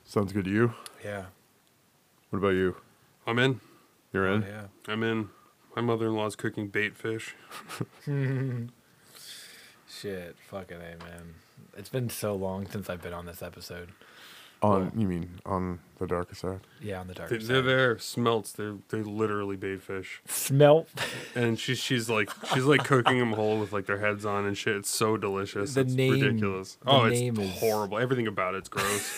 Sounds good to you? Yeah. What about you? I'm in. You're in? Yeah. I'm in. My mother-in-law's cooking bait fish. Shit. Fucking A, man. It's been so long since I've been on this episode. You mean on the darker side? Yeah, on the dark They're side. there, smelts. They're literally bait fish. Smelt. And she's like cooking them whole with like their heads on and shit. It's so delicious. The It's name- ridiculous. the Oh, name it's is- horrible. Everything about it's gross.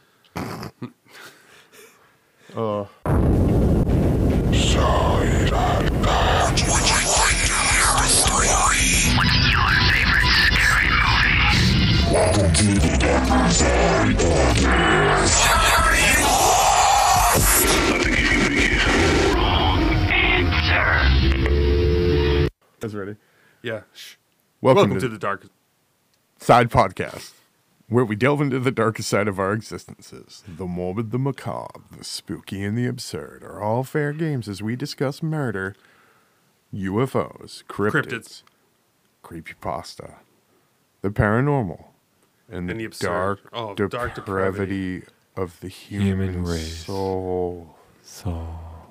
Guys ready? Yeah. Shh. Welcome, to the dark. Side Podcast, where we delve into the darkest side of our existences. The morbid, the macabre, the spooky, and the absurd are all fair games as we discuss murder, UFOs, cryptids, creepypasta, the paranormal, and And the the absurd. dark, Oh, dark depravity of the human, Human race. soul. So.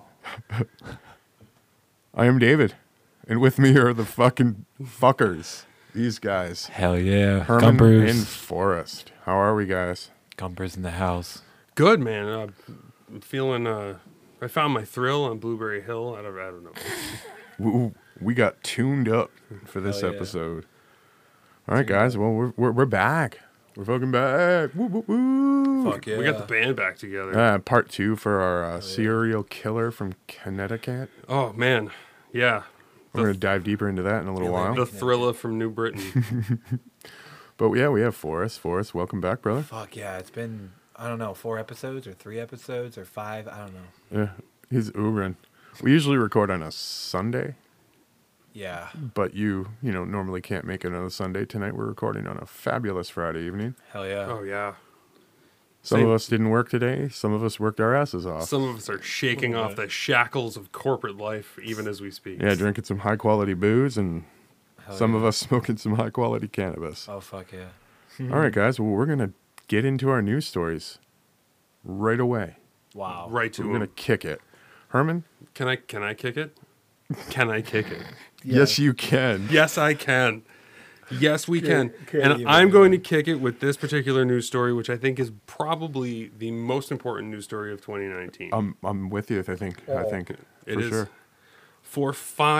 I am David, and with me are the fucking fuckers. These guys. Hell yeah. Herman Gumpers. and Forrest. How are we, guys? Gumpers in the house. Good, man. I'm feeling. I found my thrill on Blueberry Hill. I don't know. We got tuned up for this Hell yeah. episode. All right, guys. Well, we're back. We're fucking back. Woo, woo, woo. Fuck yeah. We got the band back together. Part 2 for our serial killer from Connecticut. Oh man, yeah. We're going to dive deeper into that in a little Yeah, while. The Thriller from New Britain. But yeah, we have Forrest. Forrest, welcome back, brother. Fuck yeah. It's been, I don't know, 4 episodes or 3 episodes or 5. I don't know. Yeah, he's Ubering. We usually record on a Sunday, Yeah. but you normally can't make it on a Sunday. Tonight we're recording on a fabulous Friday evening. Hell yeah. Oh yeah. Some Same. of us didn't work today. Some of us worked our asses off. Some of us are shaking off the shackles of corporate life even as we speak. Yeah, drinking some high quality booze, and Hell some yeah. of us smoking some high quality cannabis. Oh, fuck yeah. All right, guys. Well, we're gonna get into our news stories right away. Wow. Right to We're gonna him. kick it. Herman, Can I kick it? Can I kick it? yes, you can. Yes, I can. Yes, we can. can't And even I'm do going it. to kick it with this particular news story, which I think is probably the most important news story of 2019. I'm with you. I think. I think It for is. sure. For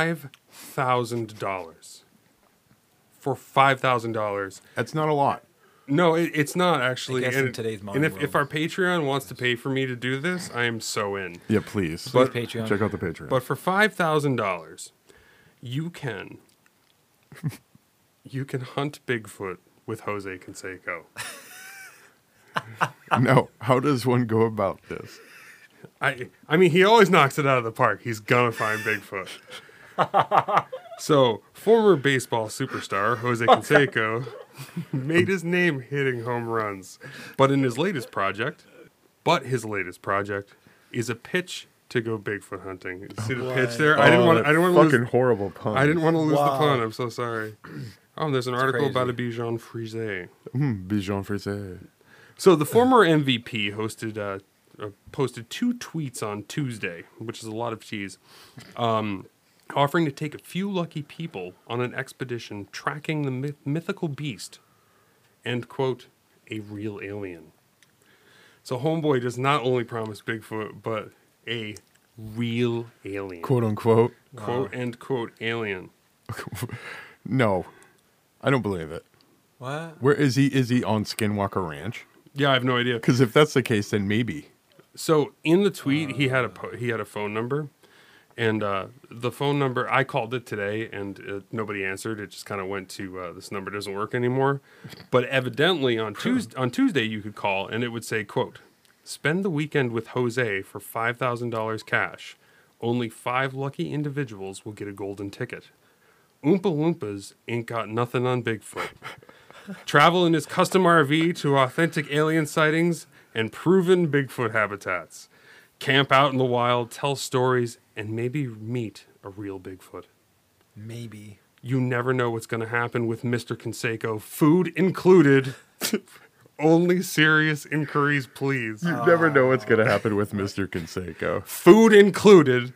$5,000. For $5,000. That's not a lot. No, it's not actually. I guess in today's modern and if world. our Patreon wants to pay for me to do this, I am so in. Yeah, please. But- Patreon. Check out the Patreon. But for $5,000, you can hunt Bigfoot with Jose Canseco. no, how does one go about this? I mean, he always knocks it out of the park. He's gonna find Bigfoot. So, former baseball superstar Jose Canseco made his name hitting home runs, but his latest project is a pitch to go Bigfoot hunting. You see the pitch there? I didn't want to fucking lose. horrible pun. I didn't want to lose the Wow. pun. I'm so sorry. Oh, there's an article crazy. about a Bichon Frise. Bichon Frise. So the former MVP posted 2 tweets on Tuesday, which is a lot of cheese, offering to take a few lucky people on an expedition tracking the mythical beast and, quote, a real alien. So Homeboy does not only promise Bigfoot, but a real alien. Quote unquote. Quote, end quote, alien. No, I don't believe it. What? Where is he? Is he on Skinwalker Ranch? Yeah, I have no idea. Because if that's the case, then maybe. So in the tweet, he had a phone number, and the phone number, I called it today, and nobody answered. It just kind of went to this number doesn't work anymore. But evidently on Tuesday you could call, and it would say, quote, spend the weekend with Jose for $5,000 cash. Only 5 lucky individuals will get a golden ticket. Oompa Loompas ain't got nothing on Bigfoot. Travel in his custom RV to authentic alien sightings and proven Bigfoot habitats. Camp out in the wild, tell stories, and maybe meet a real Bigfoot. Maybe. You never know what's going to happen with Mr. Canseco, food included. Only serious inquiries, please. You never know what's going to happen with Mr. Canseco. Food included.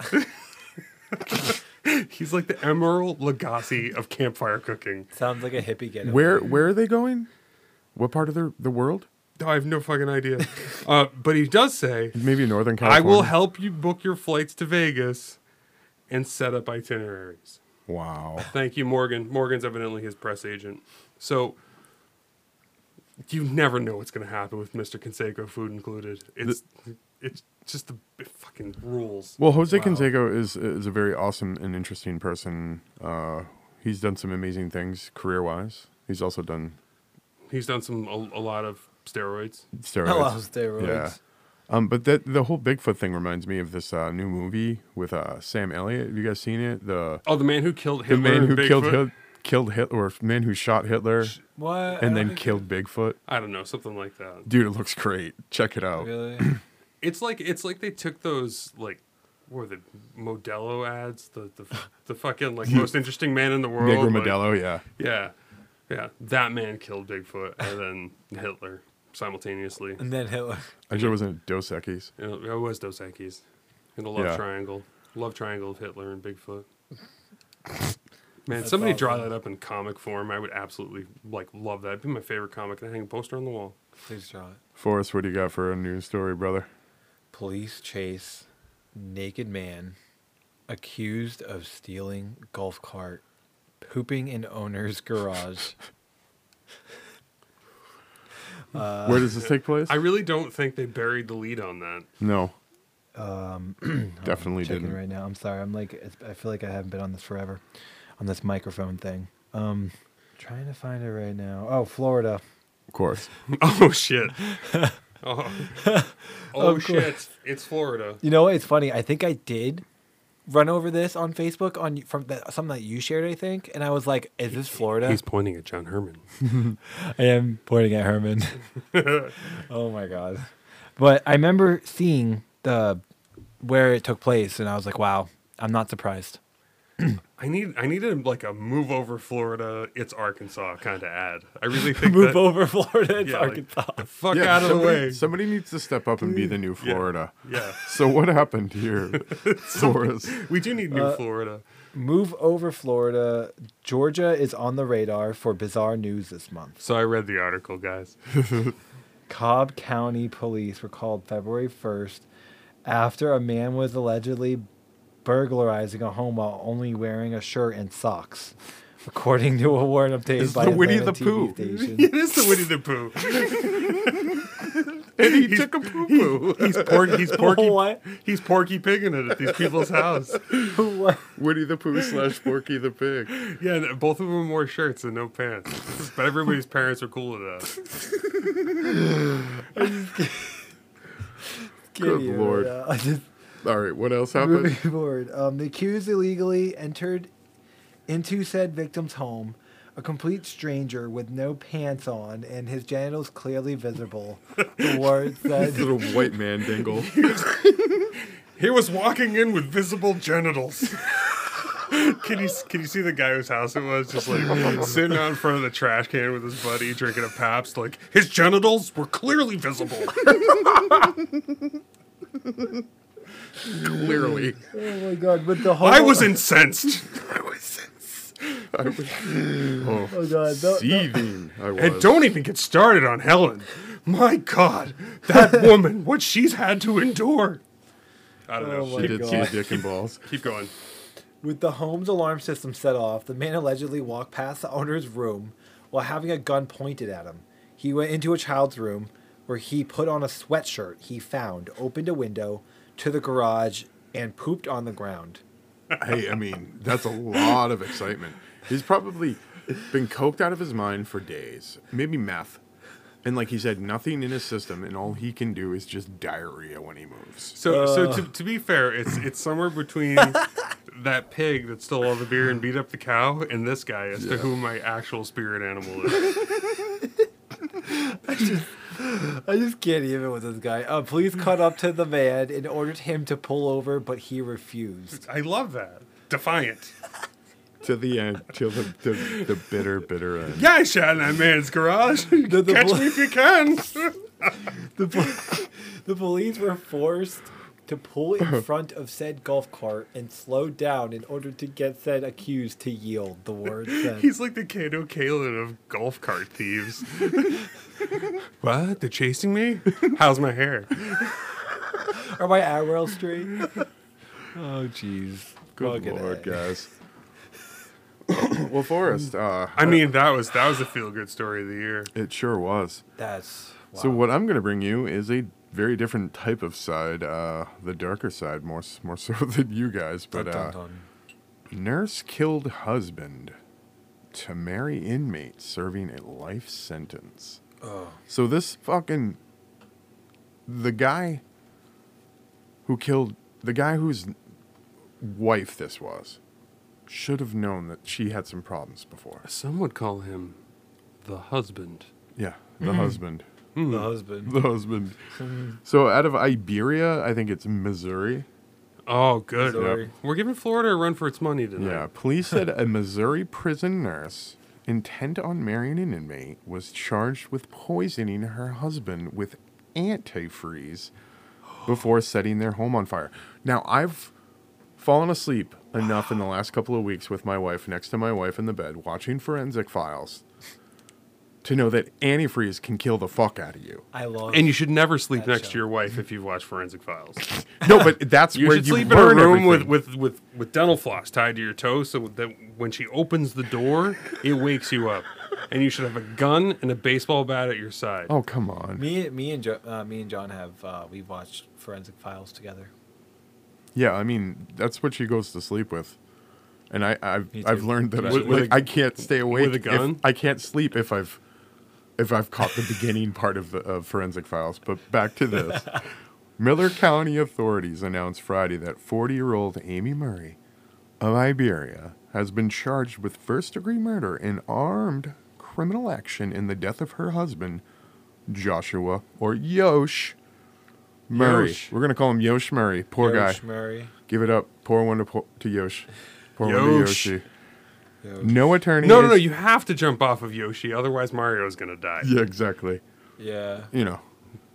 He's like the Emerald Lagasse of campfire cooking. Sounds like a hippie getaway. Where are they going? What part of the world? Oh, I have no fucking idea. But he does say, Maybe Northern I California. will help you book your flights to Vegas and set up itineraries. Wow. Thank you, Morgan. Morgan's evidently his press agent. So you never know what's going to happen with Mr. Canseco, food included. It's just the fucking rules. Well, Jose Wow. Canseco is a very awesome and interesting person. He's done some amazing things career-wise. He's also done He's done a lot of steroids. steroids. Hello, steroids. Yeah. But the whole Bigfoot thing reminds me of this new movie with Sam Elliott. Have you guys seen it? The Man who killed Hitler. man who and killed Bigfoot? killed Hitler, or man who shot Hitler What? and then killed Bigfoot. I don't know, something like that. Dude, it looks great. Check it out. Really? It's like they took those like what were the Modelo ads, the fucking like most interesting man in the world. Negro like- Modelo, yeah. Yeah. That man killed Bigfoot and then simultaneously. And then Hitler. Actually, it wasn't Dos Equis. It was Dos Equis. In the love Yeah. triangle. Love triangle of Hitler and Bigfoot. Man, That's somebody draw awesome. that up in comic form. I would absolutely love that. It'd be my favorite comic. And hang a poster on the wall. Please draw it. Forrest, what do you got for a news story, brother? Police chase naked man accused of stealing golf cart, pooping in owner's garage. Where does this take place? I really don't think they buried the lead on that. No, Definitely definitely checking didn't. right now. I'm sorry. I feel like I haven't been on this forever, on this microphone thing. Trying to find it right now. Oh, Florida. Of course. Oh, shit. Oh, Of shit. It's Florida. You know what? It's funny. I think I did run over this on Facebook something that you shared, I think, and I was like, "Is this Florida?" He's pointing at John Herman. I am pointing at Herman. Oh my god! But I remember seeing where it took place, and I was like, "Wow, I'm not surprised." I need a move over Florida. It's Arkansas kind of ad. I really think Move that, over Florida. It's Yeah, like- Arkansas. Fuck out of the way. Somebody needs to step up and be the new Florida. Yeah, So what happened here, Forrest? we do need new Florida. Move over Florida. Georgia is on the radar for bizarre news this month. So I read the article, guys. Cobb County police were called February 1st after a man was allegedly burglarizing a home while only wearing a shirt and socks, according to a warrant obtained It's by the Winnie Atlanta the TV Pooh. station. It is the Winnie the Pooh. And he took a poo-poo. He's Porky Pigging it at these people's house. What? Winnie the Pooh / Porky the Pig. Yeah, and both of them wore shirts and no pants. But everybody's parents are cool with that. Good Kidding, Lord. I just All right, what else happened? moving forward. The accused illegally entered into said victim's home, a complete stranger with no pants on and his genitals clearly visible. The warrant said. Little white man dingle. He was walking in with visible genitals. Can you see the guy whose house it was? Just like sitting out in front of the trash can with his buddy drinking a Pabst. Like his genitals were clearly visible. Clearly. Oh my god! With the whole. I was incensed. Oh, Oh god! seething. I was. And don't even get started on Helen. My God, that woman, what she's had to endure. I don't know. Oh my She did see God. a dick and balls. Keep going. With the home's alarm system set off, the man allegedly walked past the owner's room while having a gun pointed at him. He went into a child's room where he put on a sweatshirt he found, opened a window to the garage, and pooped on the ground. Hey, I mean, that's a lot of excitement. He's probably been coked out of his mind for days, maybe meth. And like he said, nothing in his system, and all he can do is just diarrhea when he moves. So to be fair, it's somewhere between that pig that stole all the beer and beat up the cow and this guy as to who my actual spirit animal is. I just can't even with this guy. Police caught up to the man and ordered him to pull over, but he refused. I love that. Defiant. To the end, till the bitter, bitter end. Yeah, I shot in that man's garage. Catch me if you can. The police were forced to pull in front of said golf cart and slow down in order to get said accused to yield, the word said. He's like the Kato Kalin of golf cart thieves. What? They're chasing me? How's my hair? Are my eyebrows straight? Oh, jeez. Good Lord, guys. Well, Forrest, I mean, that was a feel good story of the year. it sure was. That's... Wow. So what I'm going to bring you is a very different type of side, the darker side, more so than you guys. But Dun, dun, dun. nurse killed husband to marry inmate serving a life sentence. Oh. So this fucking the guy whose wife this was should have known that she had some problems before. Some would call him the husband. Yeah, the husband. The husband. The husband. So out of Iberia, I think it's Missouri. Oh, good. Missouri. We're giving Florida a run for its money tonight. Yeah, police said a Missouri prison nurse intent on marrying an inmate was charged with poisoning her husband with antifreeze before setting their home on fire. Now, I've fallen asleep enough in the last couple of weeks with my wife, next to my wife in the bed, watching Forensic Files, to know that antifreeze can kill the fuck out of you. I love And you should never sleep That next show. to your wife if you've watched Forensic Files. No, but that's You where should you sleep in a learn room everything. with dental floss tied to your toes so that when she opens the door, it wakes you up. And you should have a gun and a baseball bat at your side. Oh, come on. me and John have we've watched Forensic Files together. Yeah, I mean, that's what she goes to sleep with. And I've Me I've too. learned that With a- I can't stay awake with a gun? I can't sleep if I've caught the beginning part of Forensic Files. But back to this. Miller County authorities announced Friday that 40-year-old Amy Murray of Iberia has been charged with first-degree murder and armed criminal action in the death of her husband, Joshua, or Yosh Murray. Yosh. We're going to call him Yosh Murray. Poor Yosh guy. Murray. Give it up. Pour one to Yosh. Pour one to Yosh. Yoshi. Yosh. No attorney. No, is- you have to jump off of Yoshi, otherwise Mario's gonna die. Yeah, exactly. Yeah. You know.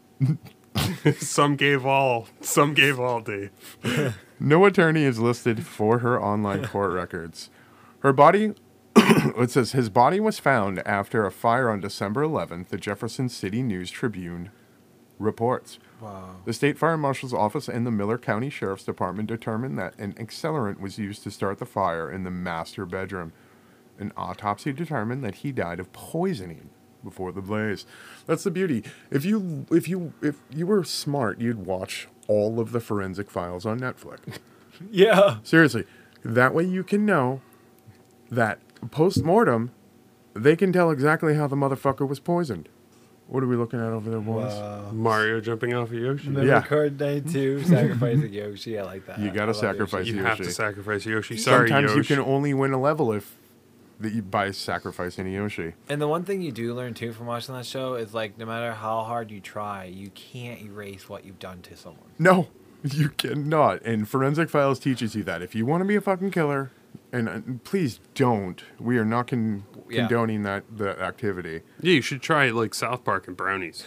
Some gave all, Dave. No attorney is listed for her online court records. Her body, it says his body was found after a fire on December 11th, the Jefferson City News Tribune reports. Wow. The State Fire Marshal's Office and the Miller County Sheriff's Department determined that an accelerant was used to start the fire in the master bedroom. An autopsy determined that he died of poisoning before the blaze. That's the beauty. If you were smart, you'd watch all of the Forensic Files on Netflix. Yeah. Seriously. That way you can know that post-mortem, they can tell exactly how the motherfucker was poisoned. What are we looking at over there, boys? Wow. Mario jumping off of Yoshi. Remember Yeah. card 92, sacrificing Yoshi. I like that. You gotta I love sacrifice Yoshi. You have to Yoshi. sacrifice Yoshi. Sorry, Sometimes Yoshi. you can only win a level by sacrificing a Yoshi. And the one thing you do learn too from watching that show is like no matter how hard you try, you can't erase what you've done to someone. No, you cannot. And Forensic Files teaches you that. If you want to be a fucking killer, and please don't. We are not condoning that activity. Yeah, you should try like South Park and brownies.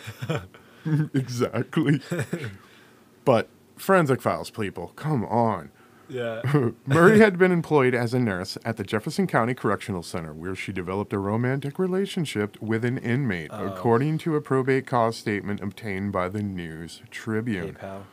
Exactly. But Forensic Files, people, come on. Yeah. Murray had been employed as a nurse at the Jefferson County Correctional Center, where she developed a romantic relationship with an inmate, according to a probate cause statement obtained by the News Hey, Tribune. pal.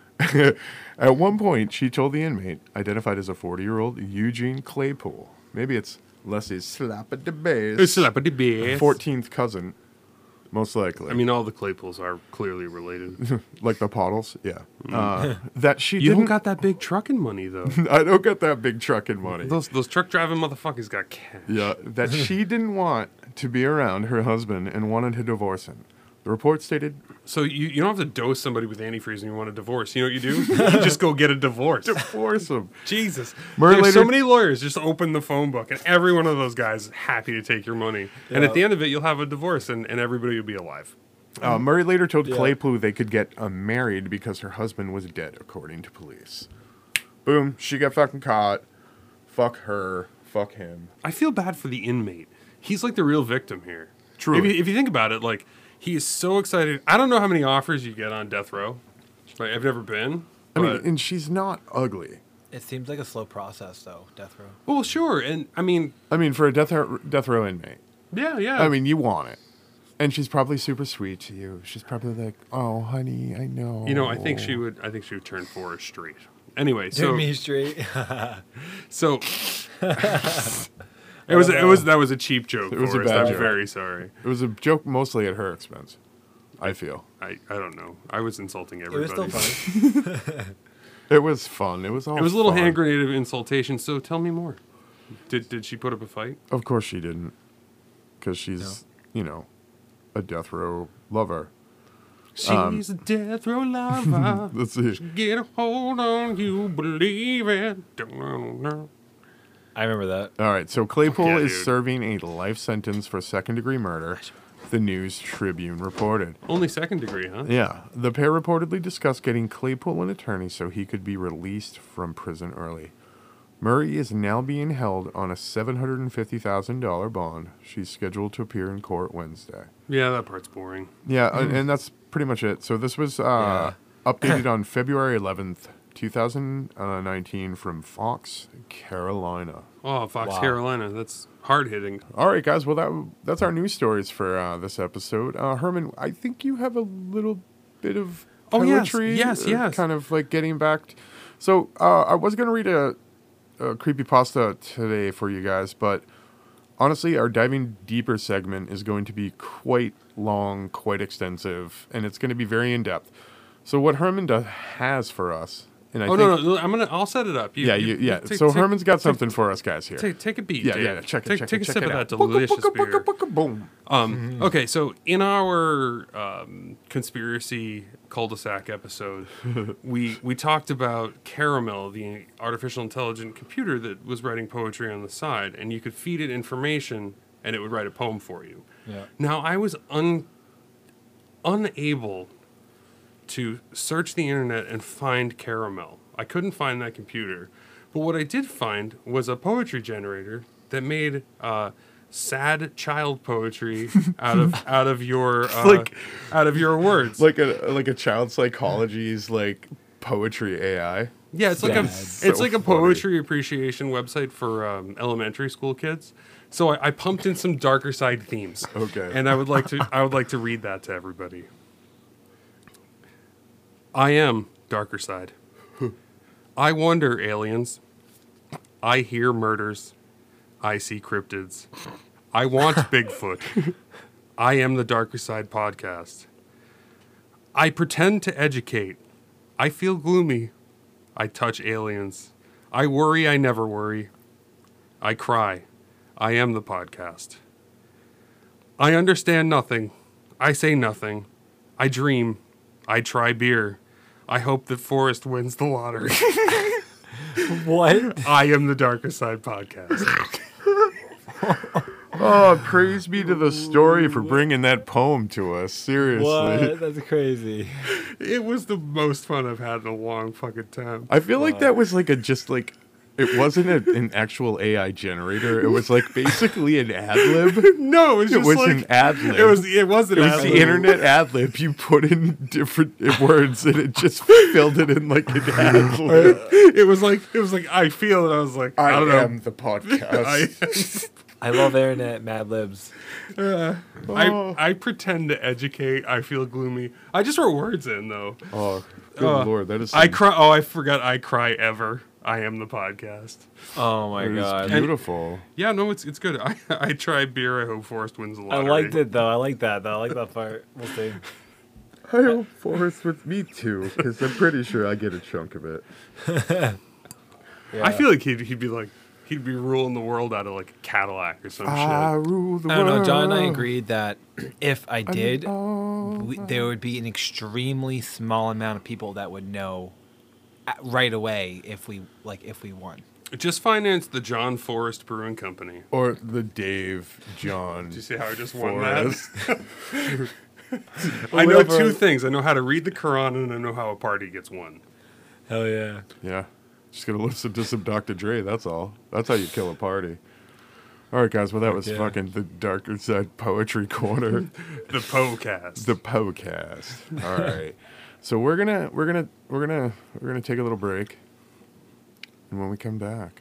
At one point, she told the inmate, identified as a 40-year-old Eugene Claypool, maybe it's Leslie's slap at the base, Slap at the base. 14th cousin, most likely. I mean, all the Claypools are clearly related. like the Pottles, yeah. That she You didn't. don't got that big trucking money though. I don't got that big trucking money. Those truck driving motherfuckers got cash. Yeah, that she didn't want to be around her husband and wanted to divorce him. The report stated, So you don't have to dose somebody with antifreeze when you want a divorce. You know what you do? You just go get a divorce. divorce him. Jesus. Murray There's so later- many lawyers. Just open the phone book, and every one of those guys is happy to take your money. And at the end of it, you'll have a divorce, and everybody will be alive. Murray later told Yeah. Claypool they could get married because her husband was dead, according to police. Boom, she got fucking caught. Fuck her. fuck him. I feel bad for the inmate. He's like the real victim here. Truly. If you think about it, like, he is so excited. I don't know how many offers you get on death row. Like, I've never been. I But, mean, and she's not ugly. It seems like a slow process, though, death row. well, sure. And I mean, For a death row inmate. yeah. I mean, you want it. And she's probably super sweet to you. She's probably like, "Oh, honey, I know." you know, I think she would turn Forrest straight. Anyway, so me straight. so that was a cheap joke. It was a Forrest. bad I'm joke. very sorry. It was a joke mostly at her expense, I feel. I don't know. I was insulting It everybody. was still funny. It was fun. It was all It was a little fun. hand grenade of insultation. So tell me more. Did she put up a fight? Of course she didn't. Because she's, a death row lover. She's a death row lover. Let's see. Get a hold on you, believe it. I remember that. All right, so Claypool Yeah, is dude. serving a life sentence for second-degree murder, the News Tribune reported. Only second degree, huh? Yeah, the pair reportedly discussed getting Claypool an attorney so he could be released from prison early. Murray is now being held on a $750,000 bond. She's scheduled to appear in court Wednesday. Yeah, that part's boring. Yeah, and that's pretty much it. So this was updated on February 11th, 2019 from Fox, Carolina. Oh, Fox Wow. Carolina. That's hard hitting. All right, guys. Well, that's our news stories for this episode. Herman, I think you have a little bit of Oh, yes, poetry. yes. Kind of like getting back. So I was going to read a creepypasta today for you guys, but honestly, our diving deeper segment is going to be quite long, quite extensive, and it's going to be very in-depth. So what Herman has for us, and I think... no. I'll set it up. So Herman's got something for us guys here. Take a beat. Yeah, Dave. yeah. Check it. Take a sip it of out. that delicious beer. Boom. Okay, so in our conspiracy cul-de-sac episode, we talked about Caramel, the artificial intelligent computer that was writing poetry on the side, and you could feed it information, and it would write a poem for you. Yeah. Now, I was unable to search the internet and find Caramel. I couldn't find that computer. But what I did find was a poetry generator that made sad child poetry out of your out of your words. Like a child psychology's like poetry AI. Yeah, it's like Sad. it's like a poetry appreciation website for elementary school kids. So I pumped in some darker side themes. Okay. And I would like to read that to everybody. I am darker side. I wonder, aliens. I hear murders. I see cryptids. I want Bigfoot. I am the Darker Side podcast. I pretend to educate. I feel gloomy. I touch aliens. I worry, I never worry. I cry. I am the podcast. I understand nothing. I say nothing. I dream. I try beer. I hope that Forrest wins the lottery. What? I am the Darker Side podcast. Oh, praise be to the story for bringing that poem to us. Seriously. What? That's crazy. It was the most fun I've had in a long fucking time. I feel like that was like it wasn't an actual AI generator. It was like basically an ad lib. No, it was It just was like an ad lib. it was an It was ad the lib. internet ad lib. You put in different words and it just filled it in like an ad lib. It was like I feel it. I was like I don't know. the podcast. I love internet Mad Libs. I pretend to educate. I feel gloomy. I just wrote words in though. Oh, good lord, that is I cry. Oh, I forgot. I cry ever. I am the podcast. Oh my It is god. beautiful. Yeah, no, it's good. I try beer. I hope Forrest wins the I lottery. liked it though. I like that though. I like that part. We'll see. I hope Forrest with me too, because I'm pretty sure I get a chunk of it. I feel like he'd be like he'd be ruling the world out of like a Cadillac or some I shit. rule the I don't world. know. John and I agreed that if I did, Oh, there would be an extremely small amount of people that would know right away if we won. Just finance the John Forrest Brewing Company. or the Dave John. Do you see how I just Forrest. won that? I know Whatever. two things. I know how to read the Quran and I know how a party gets won. Hell yeah. Yeah. Just gonna listen to some Dr. Dre. That's all. That's how you kill a party. All right, guys. Well, that was fucking the Darker Side Poetry Corner. The Poecast. The Poecast. All right. So we're gonna take a little break, and when we come back,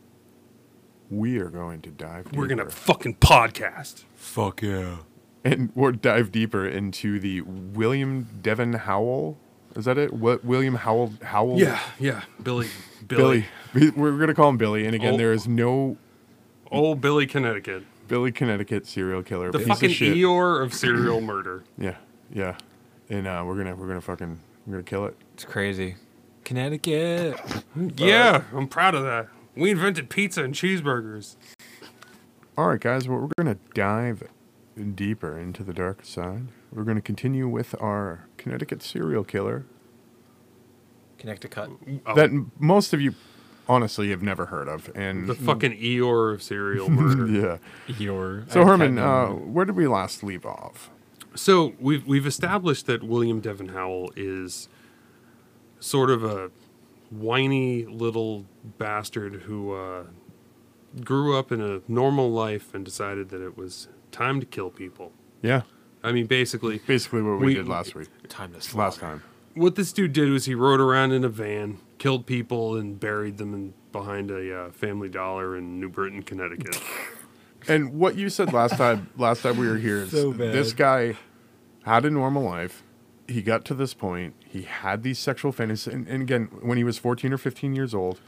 we are going to dive deeper. We're gonna fucking podcast. Fuck yeah. And we'll dive deeper into the William Devon Howell. Is that it? What William Howell? Yeah. Billy. Billy. We're gonna call him Billy. And again, there is no old Billy, Connecticut. Billy, Connecticut serial killer. The piece fucking of shit. Eeyore of serial murder. Yeah. And we're gonna kill it. It's crazy. Connecticut. Yeah, I'm proud of that. We invented pizza and cheeseburgers. All right, guys. Well, we're gonna dive deeper into the dark side. We're gonna continue with our Connecticut serial killer Connecticut. that most of you honestly have never heard of. And The fucking Eeyore of serial murder. yeah. Eeyore. So Herman, where did we last leave off? So we've established that William Devon Howell is sort of a whiny little bastard who grew up in a normal life and decided that it was time to kill people. Yeah. I mean, basically What we did last week. Time to Last time. what this dude did was he rode around in a van, killed people, and buried them behind a Family Dollar in New Britain, Connecticut. And what you said last time we were here is So bad. this guy had a normal life. He got to this point. He had these sexual fantasies. And again, when he was 14 or 15 years old,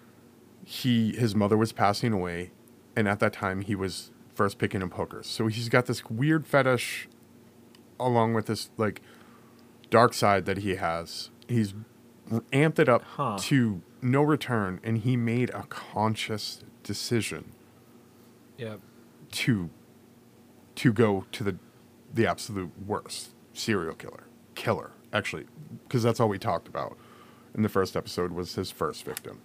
his mother was passing away. And at that time, he was first picking up hookers. So he's got this weird fetish along with this, like, dark side that he has. He's amped it up to no return. And he made a conscious decision Yep. to go to the absolute worst serial killer, actually, because that's all we talked about in the first episode was his first victim.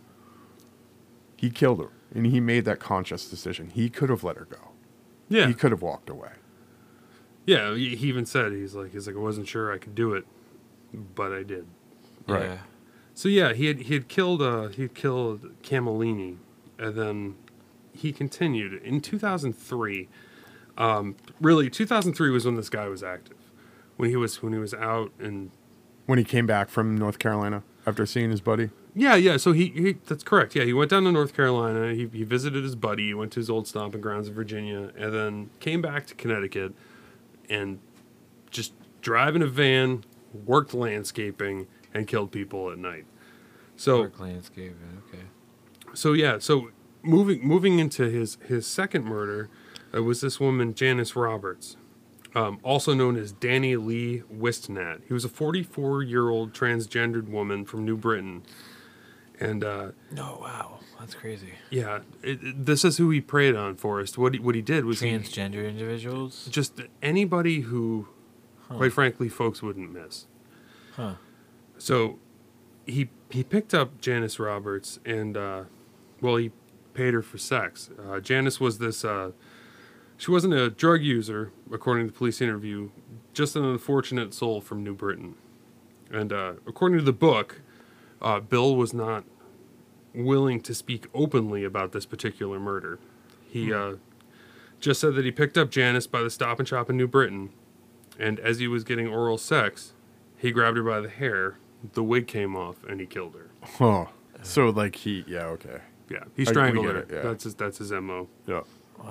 He killed her, and he made that conscious decision. He could have let her go. Yeah. He could have walked away. Yeah, he even said, he's like, I wasn't sure I could do it, but I did. Right. Yeah. So yeah, he had killed Camellini, and then he continued in 2003. Really, 2003 was when this guy was active, when he was out and When he came back from North Carolina after seeing his buddy. yeah. So he that's correct. Yeah, he went down to North Carolina. He visited his buddy. He went to his old stomping grounds in Virginia, and then came back to Connecticut, and just driving a van, worked landscaping, and killed people at night. So Dark landscaping. Okay. So yeah, so moving into his second murder, was this woman Janice Roberts, also known as Danny Lee Wistnat. He was a 44-year-old transgendered woman from New Britain, and Oh wow, that's crazy. yeah, this is who he preyed on. Forrest. What he did was Transgender individuals. just anybody who, quite frankly, folks wouldn't miss. Huh. So he picked up Janice Roberts and he paid her for sex. Janice was this she wasn't a drug user, according to the police interview, just an unfortunate soul from New Britain. And according to the book, Bill was not willing to speak openly about this particular murder. He just said that he picked up Janice by the Stop and Shop in New Britain, and as he was getting oral sex, he grabbed her by the hair, the wig came off, and he killed her. Oh. So, like, okay. Yeah, he We strangled get her. it, yeah. That's his MO. Yeah.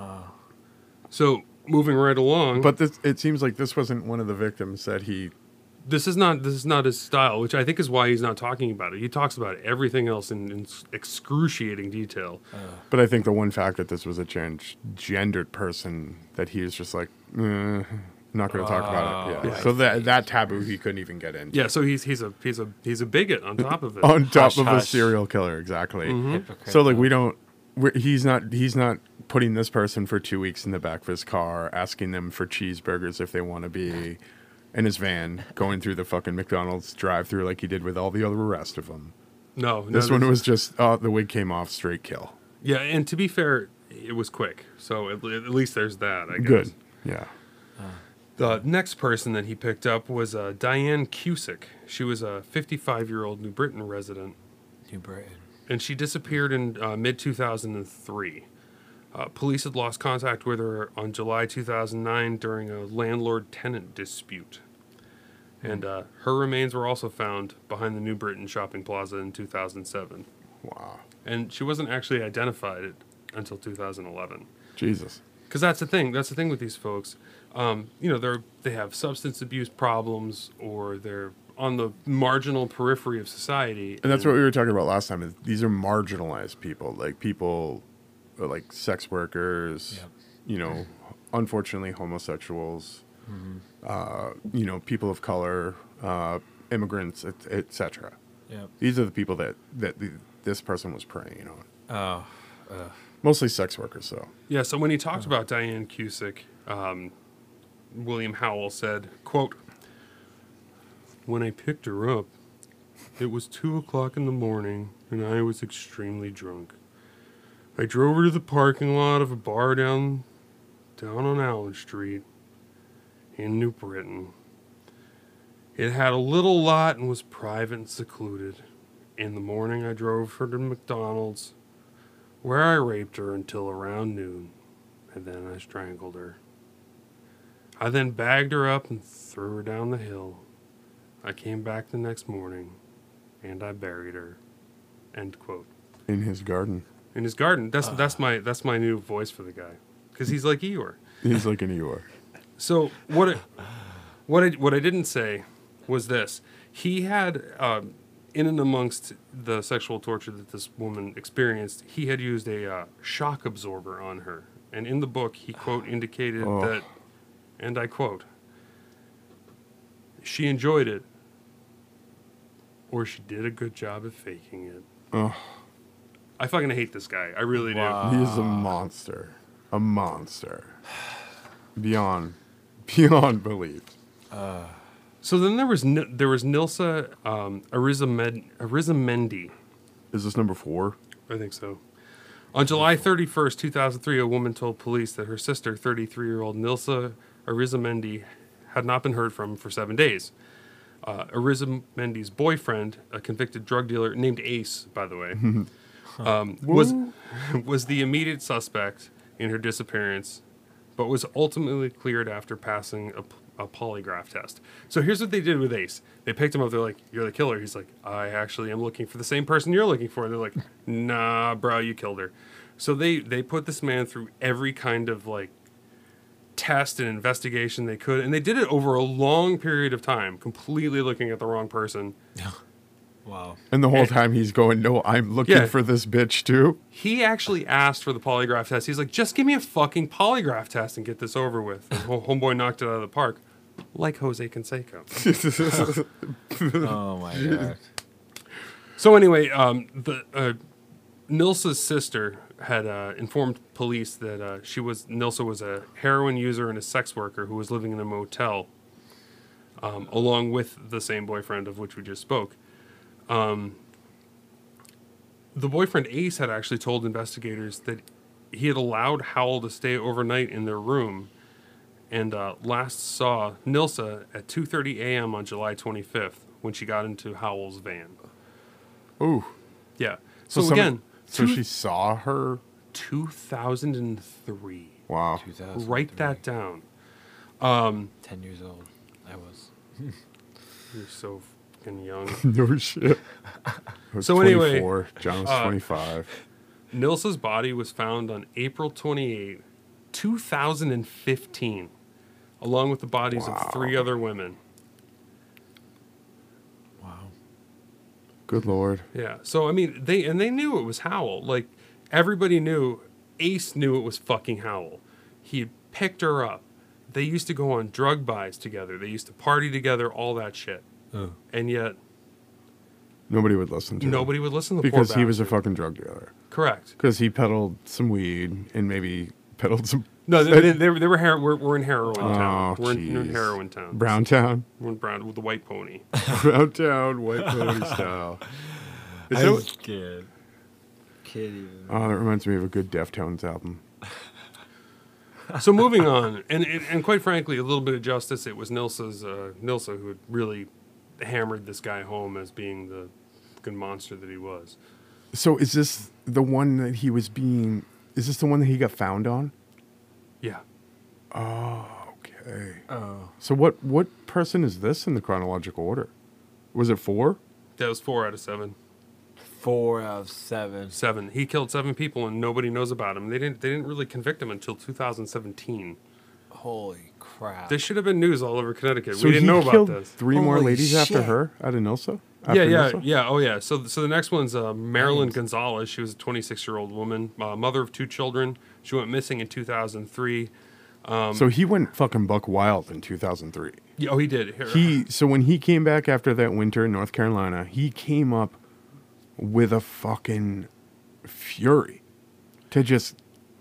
So, moving right along, But it seems like this wasn't one of the victims that he... this is not his style, which I think is why he's not talking about it. He talks about everything else in excruciating detail. But I think the one fact that this was a transgendered person that he was just like, not going to talk about it. Yeah. Yeah. So that taboo he couldn't even get into. Yeah, so he's a bigot on top of it. On top of a Hush. serial killer, exactly. Hypocrite, So like though. he's not putting this person for 2 weeks in the back of his car, asking them for cheeseburgers if they want to be in his van, going through the fucking McDonald's drive-through like he did with all the other rest of them. No, This one was just the wig came off, straight kill. Yeah, and to be fair, it was quick. So at least there's that, I guess. Good. Yeah. The next person that he picked up was Diane Cusick. She was a 55-year-old New Britain resident. New Britain. and she disappeared in mid-2003. Police had lost contact with her on July 2009 during a landlord-tenant dispute. And her remains were also found behind the New Britain shopping plaza in 2007. Wow. And she wasn't actually identified until 2011. Jesus. Because that's the thing. That's the thing with these folks. They have substance abuse problems, or they're on the marginal periphery of society. And that's what we were talking about last time. Is these are marginalized people, like people, like sex workers. Yep. Unfortunately, homosexuals. People of color, immigrants, etc. Yep. These are the people that this person was preying on. Oh. Mostly sex workers, though. Yeah, so when he talked about Diane Cusick, William Howell said, quote, "When I picked her up, it was 2 o'clock in the morning, and I was extremely drunk. I drove her to the parking lot of a bar down on Allen Street in New Britain. It had a little lot and was private and secluded. In the morning, I drove her to McDonald's, where I raped her until around noon, and then I strangled her. I then bagged her up and threw her down the hill. I came back the next morning, and I buried her." End quote. In his garden. In his garden. That's my new voice for the guy, because he's like Eeyore. He's like an Eeyore. So what I didn't say was this: he had, in and amongst the sexual torture that this woman experienced, he had used a shock absorber on her, and in the book he quote indicated that, and I quote, "She enjoyed it, or she did a good job of faking it." Oh. I fucking hate this guy. I really Wow. do. He is a monster. A monster. Beyond belief. So then there was Nilsa Arizamendi. Is this number 4? I think so. On July 31st, 2003, a woman told police that her sister, 33-year-old Nilsa Arizamendi, had not been heard from for 7 days. Arizamendi's boyfriend, a convicted drug dealer named Ace, by the way, was the immediate suspect in her disappearance, but was ultimately cleared after passing a polygraph test. So here's what they did with Ace. They picked him up. They're like, "You're the killer." He's like, "I actually am looking for the same person you're looking for." And they're like, "Nah, bro, you killed her." So they put this man through every kind of like test and investigation they could, and they did it over a long period of time, completely looking at the wrong person. Wow. And the whole time he's going, "No, I'm looking Yeah. for this bitch too." He actually asked for the polygraph test. He's like, "Just give me a fucking polygraph test and get this over with." And homeboy knocked it out of the park, like Jose Canseco. Oh my god. So anyway, Nilsa's sister had informed police that Nilsa was a heroin user and a sex worker who was living in a motel, along with the same boyfriend of which we just spoke. The boyfriend Ace had actually told investigators that he had allowed Howell to stay overnight in their room, and last saw Nilsa at 2:30 a.m. on July 25th when she got into Howell's van. Ooh. Yeah. So again, so she saw her. 2003. Wow. 2003. Write that down. 10 years old. I was. You're so fucking young. No shit. I was So anyway, 24. John was 25. Nilsa's body was found on April 28, 2015, along with the bodies Wow. of 3 other women. Wow. Good Lord. Yeah. So I mean, they knew it was Howell. Like everybody knew. Ace knew it was fucking Howell. He had picked her up. They used to go on drug buys together. They used to party together. All that shit. Oh. And yet Nobody would listen to him. nobody would listen to the poor Because he was a bastard. fucking drug dealer. Correct. Because he peddled some weed and maybe peddled some No, they were we're in heroin town. Oh, We're in jeez. heroin town. Brown Town. We're in Brown with the white pony. Brown Town, white pony style. Is I that was what- scared. Can't even. Oh, that reminds me of a good Deftones album. So moving on, and quite frankly, a little bit of justice. It was Nilsa who had really hammered this guy home as being the fucking monster that he was. So is this the one that he was being? Is this the one that he got found on? Yeah. Okay. Oh. So what person is this in the chronological order? Was it 4? That was 4 out of 7. 4 out of 7. 7. He killed 7 people and nobody knows about him. They didn't really convict him until 2017. Holy crap. This should have been news all over Connecticut. So we didn't he know about killed this. 3 more Holy ladies after shit. her out of Nilsa? Yeah. Oh, yeah. So the next one's Marilyn Gonzalez. She was a 26-year-old woman, mother of 2 children. She went missing in 2003. So he went fucking buck wild in 2003. Yeah, oh, he did. So when he came back after that winter in North Carolina, he came up with a fucking fury to just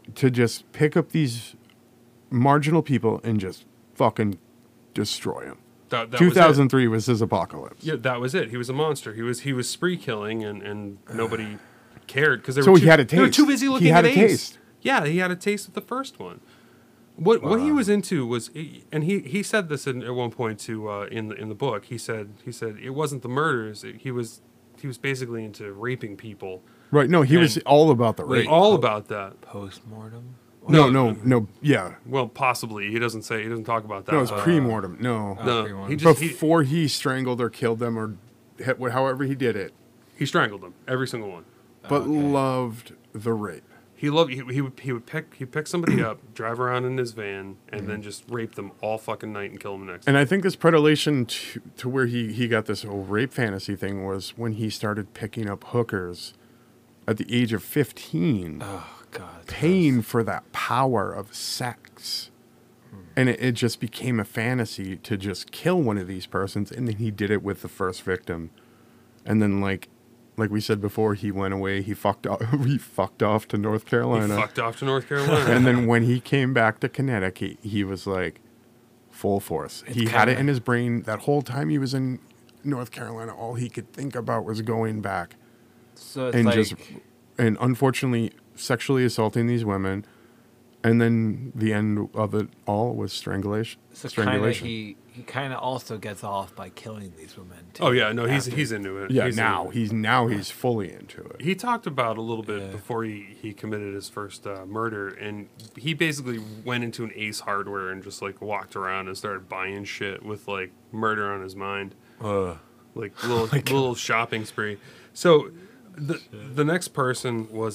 pick up these marginal people and just fucking destroy them. That 2003 was his apocalypse. Yeah, that was it. He was a monster. He was spree killing, and nobody cared because So he had a They were too taste. busy He looking had at a Ace. taste. Yeah, he had a taste of the first one. What he was into was, and he said this at one point to in the book. He said it wasn't the murders. He was basically into raping people. Right. No, he was And- all about the rape. All about that. Post-mortem? No. Yeah. Well, possibly he doesn't talk about that. No, it was pre-mortem. No. No, pre-mortem. he just Before he strangled or killed them or however he did it, he strangled them, every single one. but loved the rape. He would pick somebody up, drive around in his van, and then just rape them all fucking night and kill them the next. And I think this predilection to where he got this whole rape fantasy thing was when he started picking up hookers at the age of 15, Oh, God. paying for that power of sex. And it just became a fantasy to just kill one of these persons. And then he did it with the first victim. And then, like we said before, he went away. He fucked off. He fucked off to North Carolina. He fucked off to North Carolina. And then when he came back to Connecticut, he was like full force. He had it in his brain that whole time he was in North Carolina. All he could think about was going back So it's and like... and unfortunately sexually assaulting these women. And then the end of it all was strangulation. So strangulation. he kind of also gets off by killing these women, too. Oh yeah, no, he's into it. Yeah, He's now into it. he's fully into it. He talked about a little bit before he committed his first murder, and he basically went into an Ace Hardware and just like walked around and started buying shit with like murder on his mind, like little shopping spree. So the next person was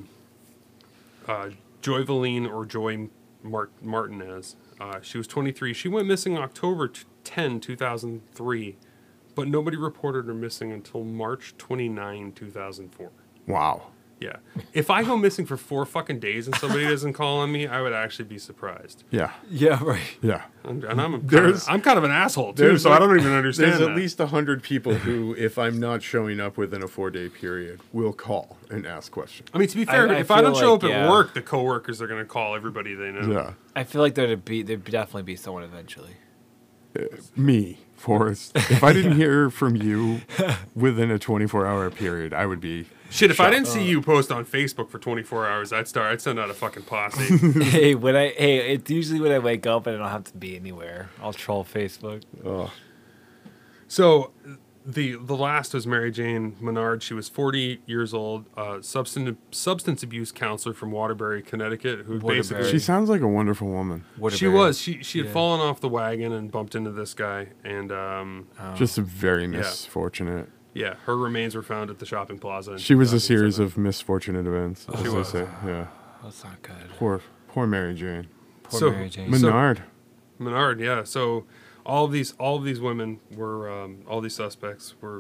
Joy Valine or Joy Martinez. She was 23. She went missing October 10, 2003, but nobody reported her missing until March 29, 2004. Wow. Yeah. If I go missing for 4 fucking days and somebody doesn't call on me, I would actually be surprised. Yeah. Yeah, right. Yeah. And I'm There's- kind of an asshole too, there's so like- I don't even understand There's that. at least 100 people who, if I'm not showing up within a 4-day period, will call and ask questions. I mean, to be fair, I if I feel don't show like, up at yeah. work, the coworkers are going to call everybody they know. Yeah. I feel like there'd definitely be someone eventually. Me, Forrest. If I didn't hear from you within a 24-hour period, I would be. Shit, if I didn't see you post on Facebook for 24 hours, I'd send out a fucking posse. It's usually when I wake up and I don't have to be anywhere. I'll troll Facebook. Oh, So the last was Mary Jane Menard. She was 40 years old, substance abuse counselor from Waterbury, Connecticut, who Waterbury. basically she sounds like a wonderful woman. she had fallen off the wagon and bumped into this guy, and Just very misfortunate. yeah, her remains were found at the shopping plaza. in She was a 2007. series of misfortunate events, as She they was. say. Yeah. That's not good. Poor Mary Jane. Poor So- Mary Jane. Menard. Menard, yeah. So all of these women were all these suspects were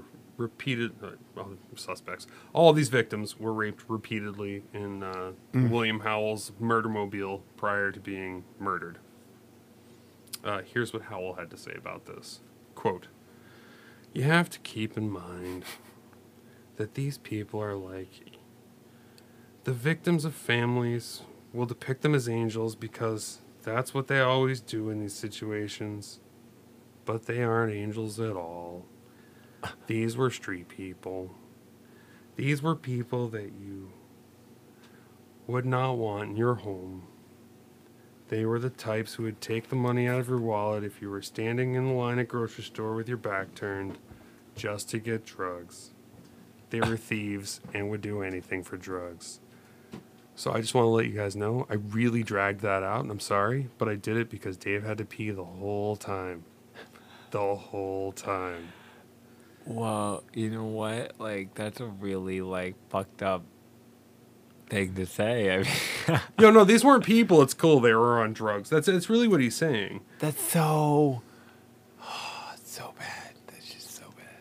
all of these victims were raped repeatedly in William Howell's murder mobile prior to being murdered. Here's what Howell had to say about this. Quote, "You have to keep in mind that these people are like you. The victims of families will depict them as angels because that's what they always do in these situations. But they aren't angels at all. These were street people. These were people that you would not want in your home. They were the types who would take the money out of your wallet if you were standing in the line at grocery store with your back turned just to get drugs. They were thieves and would do anything for drugs. So I just want to let you guys know, I really dragged that out, and I'm sorry, but I did it because Dave had to pee the whole time. The whole time. Well, you know what? Like, that's a really, like, fucked up thing to say. I mean, No, these weren't people. It's cool. They were on drugs. That's really what he's saying. that's so... Oh, it's so bad. That's just so bad.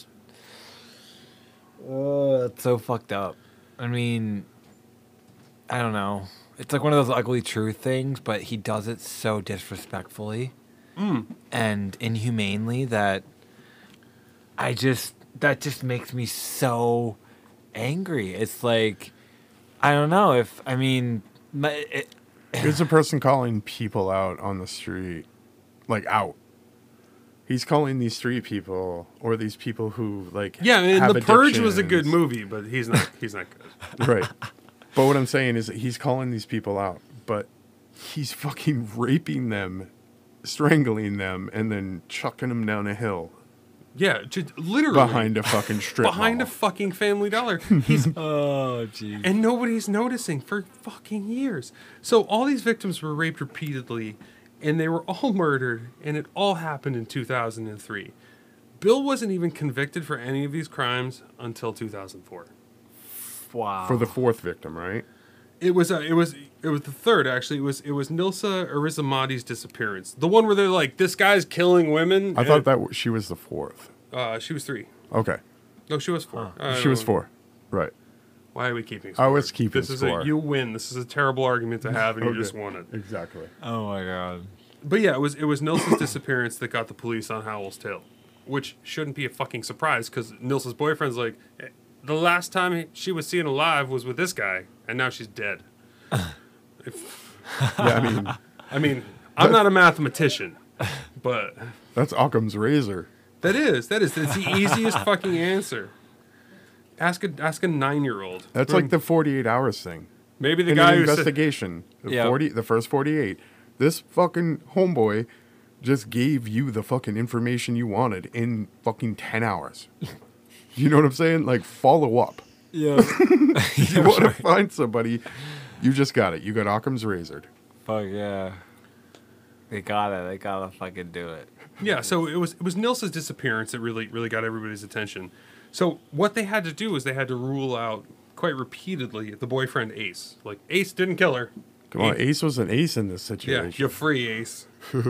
Oh, that's so fucked up. I mean, I don't know. It's like one of those ugly truth things, but he does it so disrespectfully and inhumanely that that just makes me so angry. It's like, I don't know if, I mean, Here's a person calling people out on the street, like out. He's calling these street people or these people who like Yeah, I mean, have The Purge was a good addictions. movie, but he's not good. Right. But what I'm saying is that he's calling these people out, but he's fucking raping them, strangling them, and then chucking them down a hill Yeah, just literally. behind a fucking strip Behind a mall. fucking Family Dollar. He's oh, jeez. and nobody's noticing for fucking years. So all these victims were raped repeatedly, and they were all murdered, and it all happened in 2003. Bill wasn't even convicted for any of these crimes until 2004. Wow. For the fourth victim, right? It was the third actually. It was Nilsa Arizamadi's disappearance. The one where they're like, this guy's killing women. I thought that she was the fourth. she was 3. Okay. No, she was 4. She was 4. Right. Why are we keeping I score? was keeping This is score. you win. This is a terrible argument to have, and you Okay. just won it. Exactly. Oh, my God. But yeah, it was Nilsa's disappearance that got the police on Howell's tail, which shouldn't be a fucking surprise because Nilsa's boyfriend's like, the last time she was seen alive was with this guy, and now she's dead. Yeah, I mean, I'm not a mathematician, but that's Occam's razor. that's the easiest fucking answer. Ask a 9-year-old. That's like the 48 hours thing. maybe the In guy an who said, investigation, Yeah. the first 48, this fucking homeboy just gave you the fucking information you wanted in fucking 10 hours. You know what I'm saying? Like, follow up. Yeah. You want to find somebody, you just got it. You got Occam's razored. Fuck yeah. They gotta fucking do it. Yeah, so it was Nilsa's disappearance that really got everybody's attention. So what they had to do is they had to rule out quite repeatedly the boyfriend Ace. Like, Ace didn't kill her. Come on, Ace was an ace in this Yeah, situation. you're free, Ace.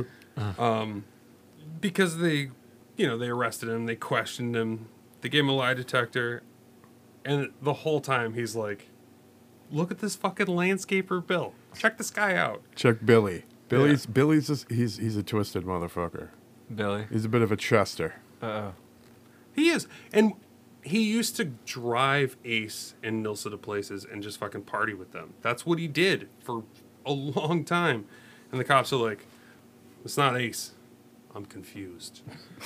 Because they arrested him, they questioned him, they gave him a lie detector, and the whole time he's like, look at this fucking landscaper Bill. Check this guy out. Check Billy. Billy's he's a twisted motherfucker. Billy. He's a bit of a Chester. Uh-oh. He is. And he used to drive Ace and Nilsa to places and just fucking party with them. That's what he did for a long time. And the cops are like, it's not Ace. I'm confused.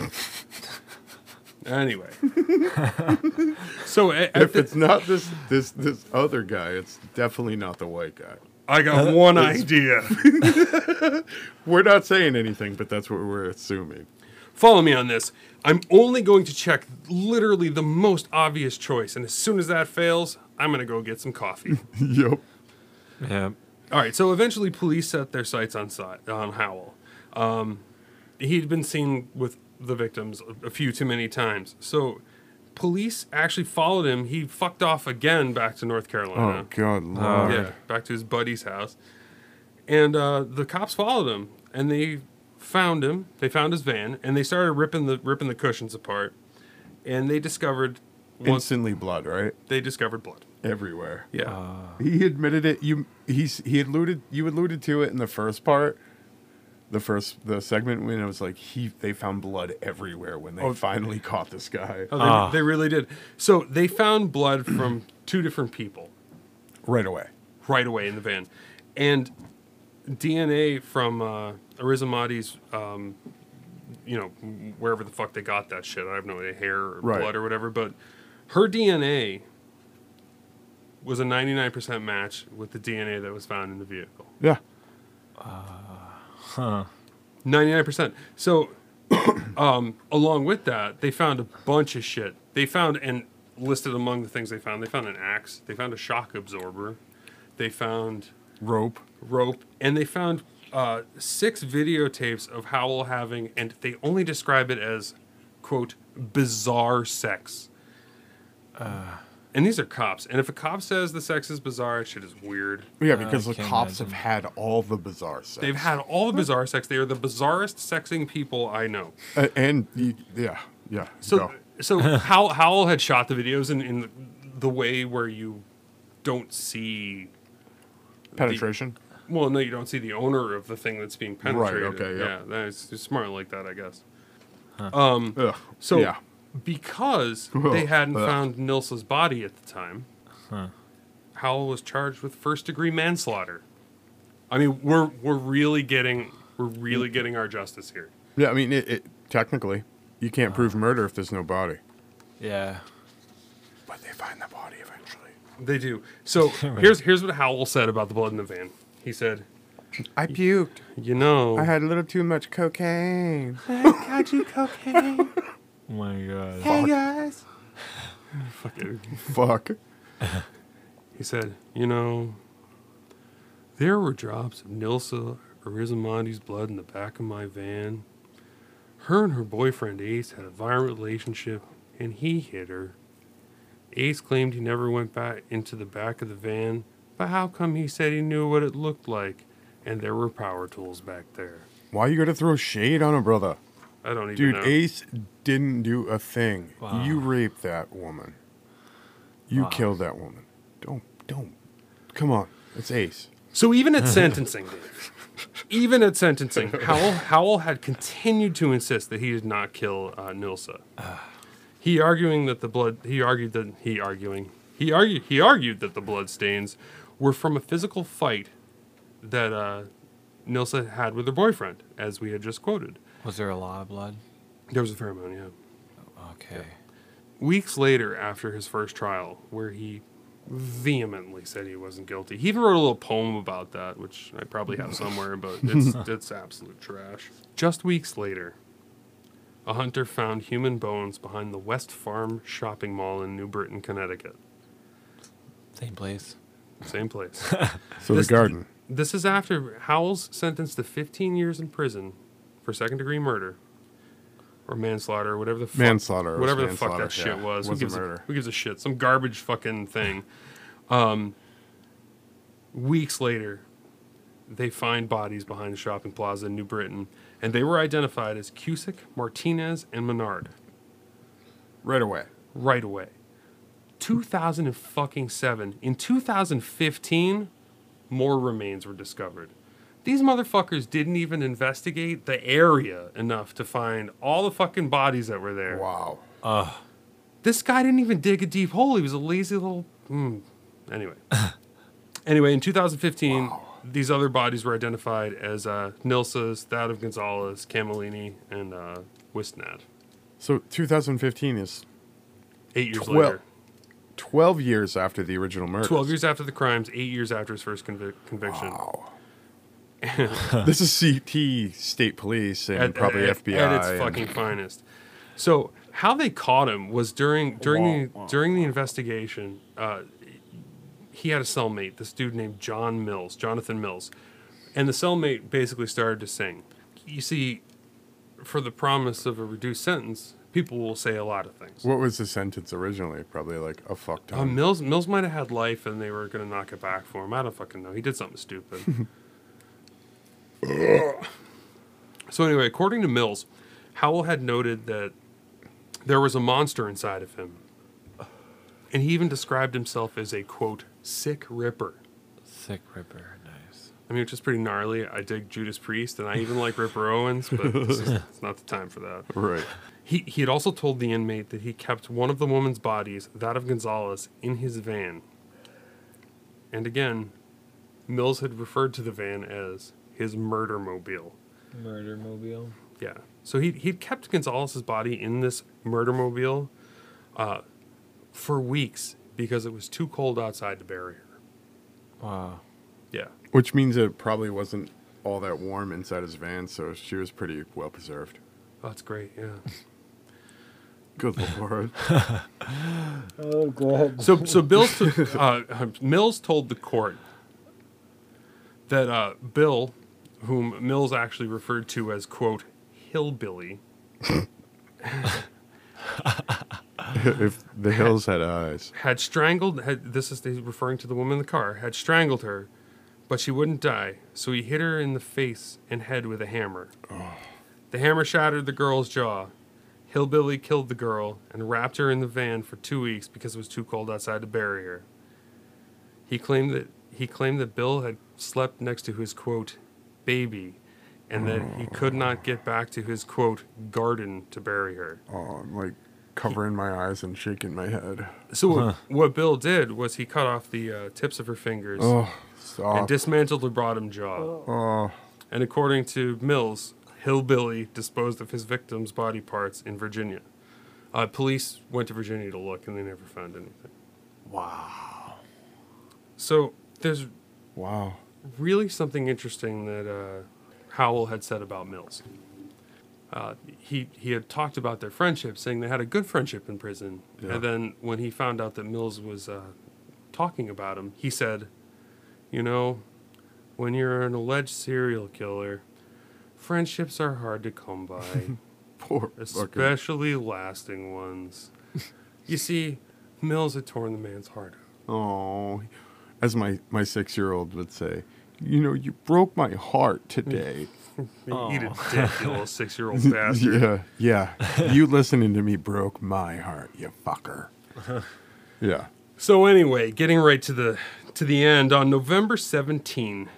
Anyway. So If it's not this other guy, it's definitely not the white guy. I got one idea. We're not saying anything, but that's what we're assuming. Follow me on this. I'm only going to check literally the most obvious choice. And as soon as that fails, I'm going to go get some coffee. Yup. Yeah. All right, so eventually police set their sights on Howell. He'd been seen with the victims a few too many times. So police actually followed him. He fucked off again back to North Carolina. Oh God, Lord. Yeah, back to his buddy's house. And the cops followed him, and they found him. They found his van, and they started ripping the cushions apart. And they discovered Instantly blood, right? they discovered blood. Everywhere. Yeah. He admitted it. You alluded to it in the first part. The segment when it was like they found blood everywhere when they finally caught this guy. Oh, they really did. So they found blood from 2 different people Right away. right away in the van. And DNA from Arizamadi's, wherever the fuck they got that shit. I have no idea, hair or Right. blood or whatever. But her DNA was a 99% match with the DNA that was found in the vehicle. Yeah. 99%. So, along with that, they found a bunch of shit. They found, and listed among the things they found an axe, they found a shock absorber, they found Rope. rope, and they found 6 videotapes of Howell having, and they only describe it as, quote, bizarre sex. And these are cops. And if a cop says the sex is bizarre, shit is weird. Yeah, because the can't cops imagine. have had all the bizarre sex. They've had all the bizarre sex. They are the bizarrest sexing people I know. Yeah. So, go. so Howell had shot the videos in the way where you don't see Penetration. Well, no, you don't see the owner of the thing that's being penetrated. okay, yeah. That's it's smart like that, I guess. Ugh. So, yeah. because Ugh. they hadn't Ugh. found Nilsa's body at the time, Howell was charged with first-degree manslaughter. I mean, we're really getting our justice here. Yeah, I mean, it technically, you can't prove murder if there's no body. Yeah. But they find the body eventually. They do. So here's what Howell said about the blood in the van. He said, I puked. "You know, I had a little too much cocaine. got you cocaine." Oh my god. Hey guys. Fucking. Fuck. He said, "You know, there were drops of Nilsa Arizomondi's blood in the back of my van. Her and her boyfriend Ace had a violent relationship, and he hit her. Ace claimed he never went back into the back of the van, but how come he said he knew what it looked like, and there were power tools back there? Why you gotta throw shade on a brother? I don't even Dude, know." Ace didn't do a thing. Wow. You raped that woman. You Wow. killed that woman. Don't. Come on. It's Ace. So even at sentencing, Dave, even at sentencing, Howell had continued to insist that he did not kill Nilsa. He argued that the blood stains were from a physical fight that Nilsa had with her boyfriend, as we had just quoted. Was there a lot of blood? There was a fair amount, yeah. Okay. Weeks later, after his first trial, where he vehemently said he wasn't guilty, he even wrote a little poem about that, which I probably have somewhere, but it's absolute trash. Just weeks later, a hunter found human bones behind the West Farm shopping mall in New Britain, Connecticut. Same place. Same place. So This- the garden. This is after Howell's sentenced to 15 years in prison for second-degree murder or manslaughter, or whatever the fuck, Manslaughter or whatever the fuck manslaughter, that shit yeah. was. Wasn't murder. Who gives a shit? Some garbage fucking thing. Weeks later, they find bodies behind the shopping plaza in New Britain, and they were identified as Cusick, Martinez, and Menard Right away. right away. 2007. In 2015, more remains were discovered. These motherfuckers didn't even investigate the area enough to find all the fucking bodies that were there. Wow. This guy didn't even dig a deep hole. He was a lazy little. Anyway. Anyway, in 2015, these other bodies were identified as Nilsa's, that of Gonzalez, Camellini, and Wistnad. So 2015 is 8 years 12 later. 12 years after the original murder. 12 years after the crimes, 8 years after his first conviction. Wow. This is CT State Police and probably FBI. At its and- fucking finest. So how they caught him was during the investigation. He had a cellmate, this dude named Jonathan Mills, and the cellmate basically started to sing. You see, for the promise of a reduced sentence, people will say a lot of things. What was the sentence originally? Probably like a fuck ton. Mills might have had life, and they were going to knock it back for him. I don't fucking know. He did something stupid. So anyway, according to Mills, Howell had noted that there was a monster inside of him. And he even described himself as a, quote, sick ripper. Sick Ripper. Nice. I mean, which is pretty gnarly. I dig Judas Priest, and I even like Ripper Owens, but it's not the time for that. Right. He had also told the inmate that he kept one of the woman's bodies, that of Gonzalez, in his van. And again, Mills had referred to the van as his murder mobile. Murder Mobile. Yeah. So he'd kept Gonzalez's body in this murder mobile for weeks because it was too cold outside to bury her. Wow. Yeah. Which means it probably wasn't all that warm inside his van, so she was pretty well preserved. Oh, that's great. Yeah. Good lord. Oh, God. So Mills told the court that Bill, whom Mills actually referred to as, quote, hillbilly, If the hills had eyes. had strangled, he's referring to the woman in the car, had strangled her, but she wouldn't die, so he hit her in the face and head with a hammer. The hammer shattered the girl's jaw. Hillbilly killed the girl and wrapped her in the van for 2 weeks because it was too cold outside to bury her. He claimed that Bill had slept next to his, quote, baby, and that he could not get back to his, quote, garden to bury her. Oh, I'm like covering my eyes and shaking my head. So what Bill did was he cut off the tips of her fingers Oh, and stop. dismantled her bottom jaw. Oh, And according to Mills, Hillbilly disposed of his victims' body parts in Virginia. Police went to Virginia to look, and they never found anything. Wow. So there's wow. really something interesting that Howell had said about Mills. He had talked about their friendship, saying they had a good friendship in prison. Yeah. And then when he found out that Mills was talking about him, he said, you know, when you're an alleged serial killer, friendships are hard to come by, Poor fucking. especially lasting ones. You see, Mills had torn the man's heart out. Oh, as my 6-year-old would say, you know, you broke my heart today. Eat a dick, you little 6-year-old bastard. Yeah. You listening to me broke my heart, you fucker. Yeah. So anyway, getting right to the end, on November 17,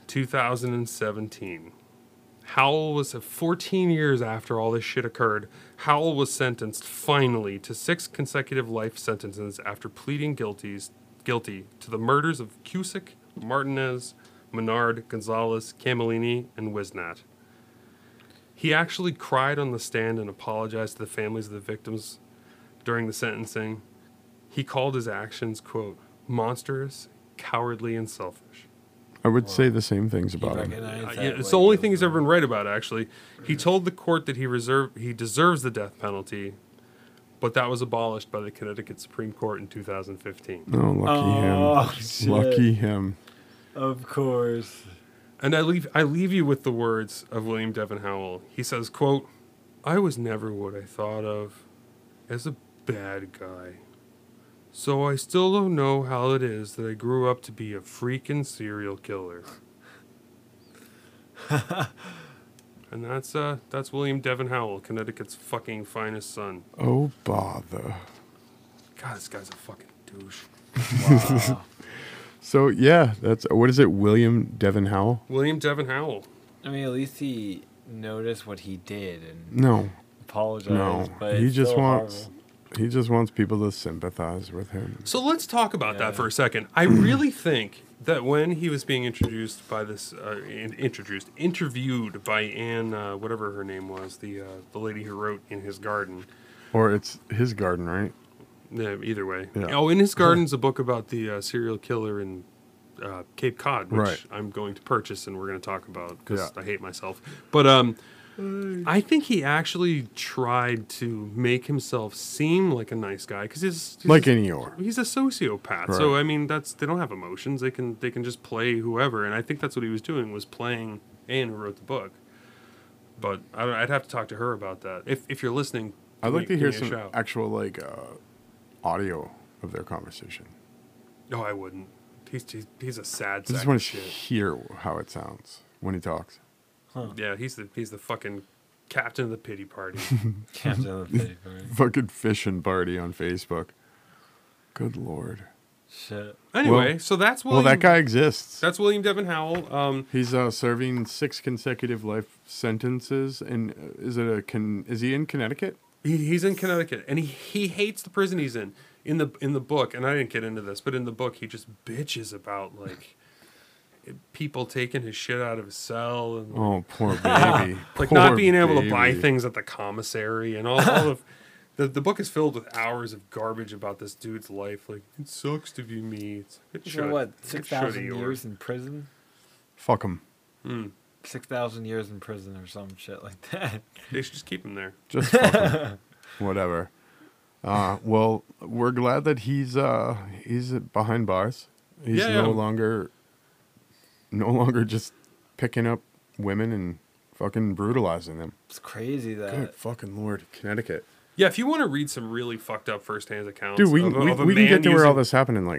2017, Howell was 14 years after all this shit occurred. Howell was sentenced finally to 6 consecutive life sentences after pleading guilty to the murders of Cusick, Martinez, Menard, Gonzalez, Camellini, and Wisnat. He actually cried on the stand and apologized to the families of the victims during the sentencing. He called his actions, quote, monstrous, cowardly, and selfish. I would say the same things He about him. recognized Yeah, that it's the way only he thing he's was ever been right about, actually. He told the court that he deserves the death penalty, but that was abolished by the Connecticut Supreme Court in 2015. Oh, lucky Oh, him. shit. Lucky him. Of course. And I leave you with the words of William Devin Howell. He says, quote, I was never what I thought of as a bad guy. So I still don't know how it is that I grew up to be a freaking serial killer. And that's William Devin Howell, Connecticut's fucking finest son. Oh, bother. God, this guy's a fucking douche. Wow. So, yeah, that's, what is it, William Devin Howell? William Devin Howell. I mean, at least he noticed what he did and No, Apologize. no. But He it's just still wants, horrible. he just wants people to sympathize with him. So let's talk about Yeah. that for a second. I really think that when he was being introduced by this, interviewed by Anne, whatever her name was, the lady who wrote In His Garden. Or it's his garden, right? Yeah, either way. Yeah. Oh, In His Garden's a book about the serial killer in Cape Cod, which Right. I'm going to purchase and we're going to talk about because Yeah. I hate myself. But I think he actually tried to make himself seem like a nice guy because he's Like Eeyore. he's a sociopath. Right. So I mean, they don't have emotions. They can just play whoever, and I think that's what he was doing, was playing Anne, who wrote the book. But I'd have to talk to her about that. If you're listening, I'd like to give hear me a some shout. actual, like, audio of their conversation. No, I wouldn't. He's a sad I just sack want of to shit. hear how it sounds when he talks. Yeah, he's the fucking captain of the pity party. Captain of the Pity Party. Fucking fishing party on Facebook. Good Lord. Shit. Anyway, Well- so that's Well, William. that guy exists. That's William Devin Howell. He's serving 6 consecutive life sentences. And is he in Connecticut? He's in Connecticut, and he hates the prison he's in. In the book, and I didn't get into this, but in the book, he just bitches about like people taking his shit out of his cell and Oh, poor baby. like Poor not being able to buy baby. things at the commissary and all of the book is filled with hours of garbage about this dude's life. Like, it sucks to be me. So what? It 6,000 should, years in prison? Fuck him. 6,000 years in prison or some shit like that. They should just keep him there. Just fuck him. Whatever. Well, we're glad that he's behind bars. He's Yeah, no yeah. longer just picking up women and fucking brutalizing them. It's crazy that. Good fucking Lord, Connecticut. Yeah, if you want to read some really fucked up first-hand accounts, Dude, we of a can man get to where all using- this happened in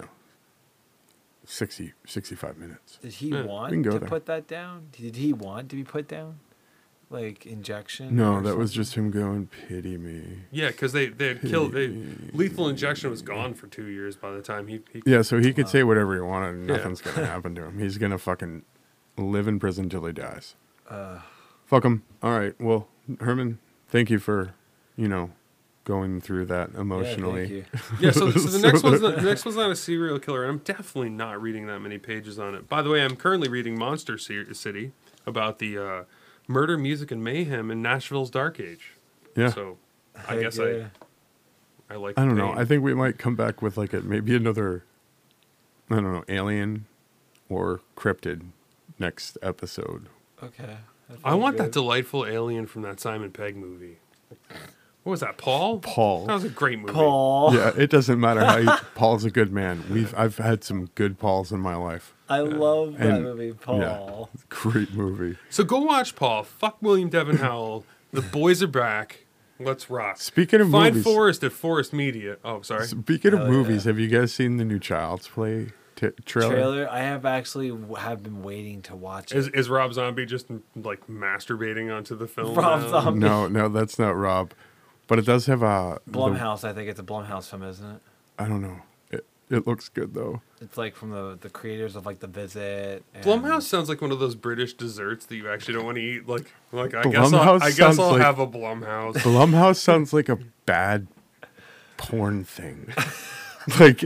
65 minutes. Did he Yeah, we want can go to there. put that down? Did he want to be put down? Like injection? No, or that was something? just him going, pity me. Yeah, because they had killed. Lethal Injection was gone for 2 years by the time he Yeah, so he could say whatever he wanted and Yeah. nothing's going to happen to him. He's going to fucking live in prison till he dies. Fuck him. All right. Well, Herman, thank you for, going through that emotionally. Yeah, thank you. Yeah, so the next one's not a serial killer, and I'm definitely not reading that many pages on it. By the way, I'm currently reading Monster City about the murder, music, and mayhem in Nashville's Dark Age. Yeah. So I Heck guess yeah. I like. I don't the know. pain. I think we might come back with maybe another, I don't know, alien or cryptid next episode. Okay. I want that delightful alien from that Simon Pegg movie. What was that, Paul? Paul. That was a great movie. Paul. Yeah, it doesn't matter how Paul's a good man. I've had some good Pauls in my life. I love that And- movie, Paul. Yeah, great movie. So go watch Paul. Fuck William Devon Howell. The boys are back. Let's rock. Speaking of Find movies, Forrest at Forrest Media. Oh, sorry. speaking of Hell movies, yeah. have you guys seen the new Child's Play trailer? Trailer. I have actually have been waiting to watch it. Is Rob Zombie just like masturbating onto the film? Rob now? Zombie. No, that's not Rob. But it does have Blumhouse. I think it's a Blumhouse film, isn't it? I don't know. It looks good though. It's like from the creators of like The Visit. And Blumhouse sounds like one of those British desserts that you actually don't want to eat. Like I Blumhouse guess sounds I'll like- have a Blumhouse. Blumhouse sounds like a bad porn thing. like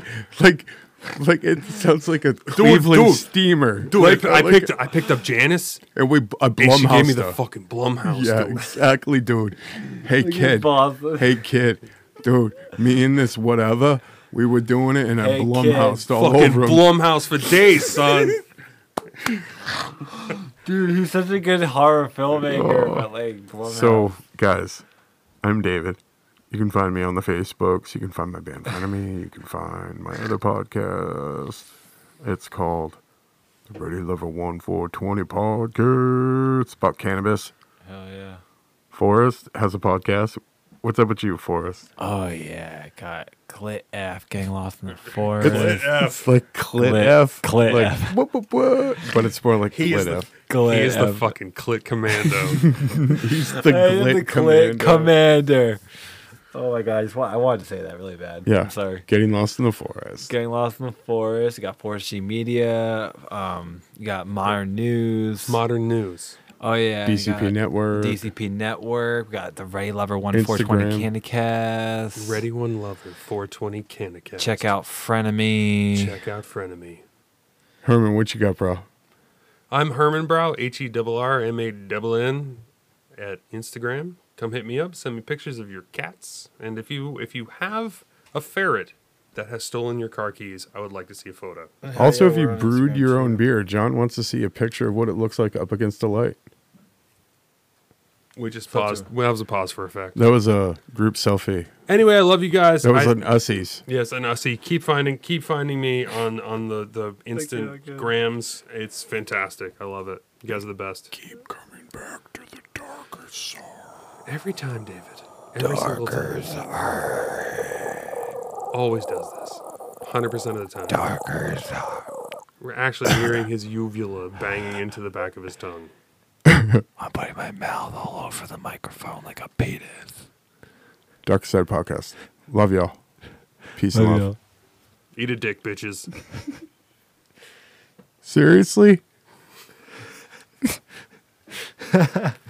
it sounds like a Cleveland dude. steamer. Dude, like, I picked up Janice, and a and Blumhouse she gave me the stuff. fucking Blumhouse. Yeah, dude. exactly, dude. Hey Look at kid, Boston. hey kid, dude. Me and this whatever, we were doing it, and I Hey, Blumhouse kid. all Fucking over him. Blumhouse for days, son. Dude, he's such a good horror filmmaker. But like, Blumhouse. So, guys, I'm David. You can find me on the Facebooks. You can find my band Find Me. You can find my other podcast. It's called the Ready Level 1420 Podcast. It's about cannabis. Hell yeah. Forrest has a podcast. What's up with you, Forrest? Oh yeah, I got Clit F getting lost in the forest. It's like Clit Clit- F. Clit like, F. What? But it's more like He is Clit the- F. Clit He is the F. fucking Clit Commando. He's the I am Glit the Commando. Clit Commander. Oh my god, I wanted to say that really bad. Yeah. I'm sorry. Getting lost in the forest. Getting lost in the forest. You got Forest G Media. You got Modern News. Modern News. Oh yeah. you DCP got Network. DCP Network. We got the Ready Lover 1420 Instagram. Candy Cast. Ready One Lover, 420 Canicast. Check out Frenemy. Check out Frenemy. Herman, what you got, bro? I'm Herman Brow, HERRMANN at Instagram. Come hit me up. Send me pictures of your cats. And if you have a ferret that has stolen your car keys, I would like to see a photo. Also, yeah, if you we're on brewed Instagram, your too. own beer, John wants to see a picture of what it looks like up against the light. We just paused. Well, that was a pause for effect. That was a group selfie. Anyway, I love you guys. That was an Ussies. Yes, and Ussie, keep finding me on the Instagrams. It's fantastic. I love it. You guys are the best. Keep coming back to the darker side. Every time, David. Every single time. Always does this. 100% of the time. Darker side. We're actually hearing his uvula banging into the back of his tongue. I'm putting my mouth all over the microphone like a penis. Darker Side Podcast. Love y'all. Peace and love. Eat a dick, bitches. Seriously?